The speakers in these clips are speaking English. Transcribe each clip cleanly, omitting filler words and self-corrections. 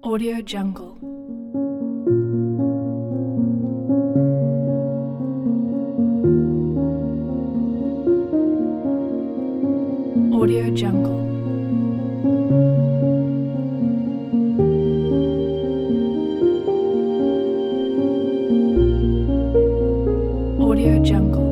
Audio Jungle. Audio Jungle. Audio Jungle.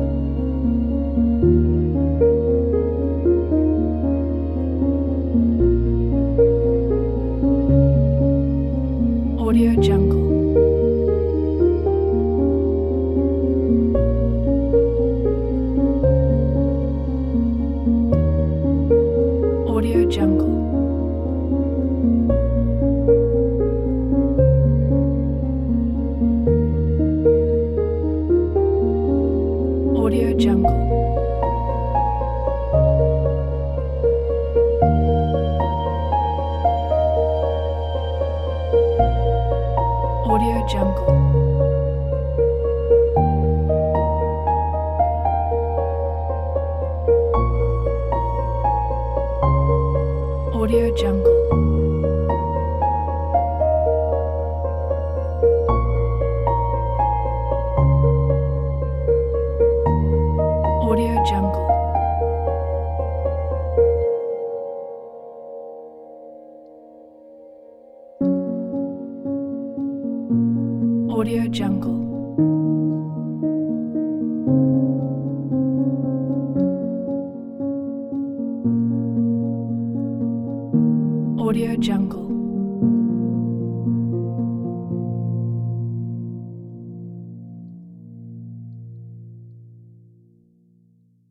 Audio Jungle. Audio Jungle. Audio Jungle. Audio Jungle. Audio Jungle. Audio Jungle. Audio Jungle. Audio Jungle.